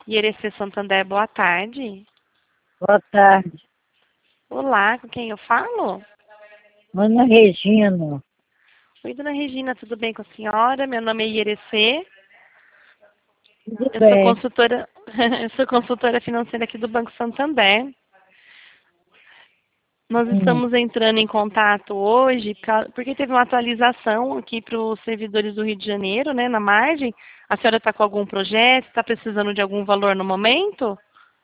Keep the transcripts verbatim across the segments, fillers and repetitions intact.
Ierecê Santander, boa tarde. Boa tarde. Olá, com quem eu falo? Ana Regina. Oi, dona Regina, tudo bem com a senhora? Meu nome é Ierecê. Tudo Eu sou bem. consultora, eu sou consultora financeira aqui do Banco Santander. Nós Hum. estamos entrando em contato hoje porque teve uma atualização aqui para os servidores do Rio de Janeiro, né, na margem. A senhora está com algum projeto? Está precisando de algum valor no momento?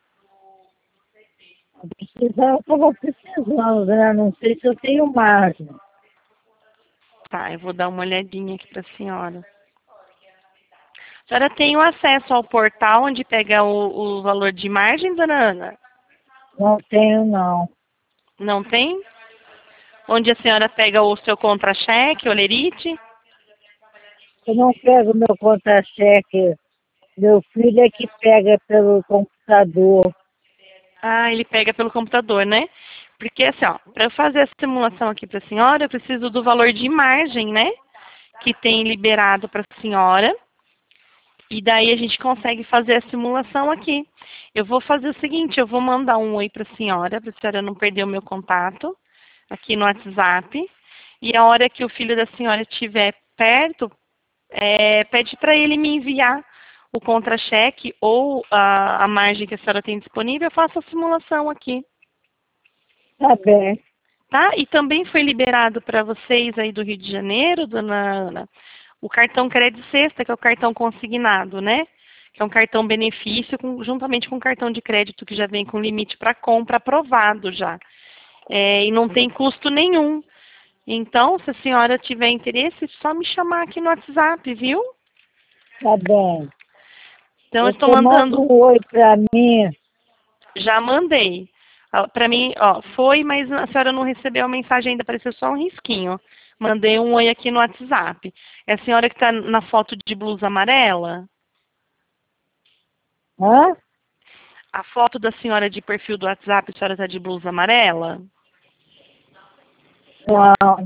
Precisar, eu estava precisando, né? Não sei se eu tenho margem. Tá, eu vou dar uma olhadinha aqui para a senhora. A senhora tem o acesso ao portal onde pega o, o valor de margem, dona Ana? Não tenho, não. Não tem? Onde a senhora pega o seu contra-cheque, o lerite? Eu não pego meu contra-cheque. Meu filho é que pega pelo computador. Ah, ele pega pelo computador, né? Porque assim, ó, para eu fazer essa simulação aqui para a senhora, eu preciso do valor de margem, né? Que tem liberado para a senhora. E daí a gente consegue fazer a simulação aqui. Eu vou fazer o seguinte, eu vou mandar um oi para a senhora, para a senhora não perder o meu contato, aqui no WhatsApp. E a hora que o filho da senhora estiver perto, é, pede para ele me enviar o contra-cheque ou a, a margem que a senhora tem disponível, eu faço a simulação aqui. Tá bem. Tá? E também foi liberado para vocês aí do Rio de Janeiro, dona Ana, o cartão Crédito Sexta, que é o cartão consignado, né? Que é um cartão benefício, com, juntamente com o cartão de crédito que já vem com limite para compra aprovado já. É, e não tem custo nenhum. Então, se a senhora tiver interesse, é só me chamar aqui no WhatsApp, viu? Tá bem. Então, eu estou Você manda mandando. um oi para mim. Já mandei. Para mim, ó, foi, mas a senhora não recebeu a mensagem ainda, apareceu só um risquinho. Mandei um oi aqui no WhatsApp. É a senhora que está na foto de blusa amarela? Hã? A foto da senhora de perfil do WhatsApp, a senhora está de blusa amarela? Não.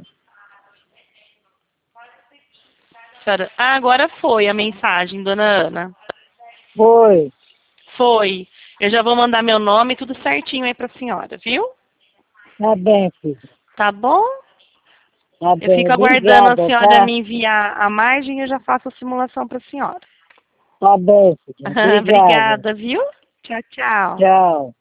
Senhora... Ah, agora foi a mensagem, dona Ana. Foi. Foi. Eu já vou mandar meu nome, tudo certinho aí para a senhora, viu? Tá bem, filho. Tá bom? Tá Eu bem. fico aguardando a Obrigada, senhora tá? me enviar a margem e eu já faço a simulação para a senhora. Tá bem, filho. Obrigada. Obrigada, viu? Tchau, tchau. Tchau.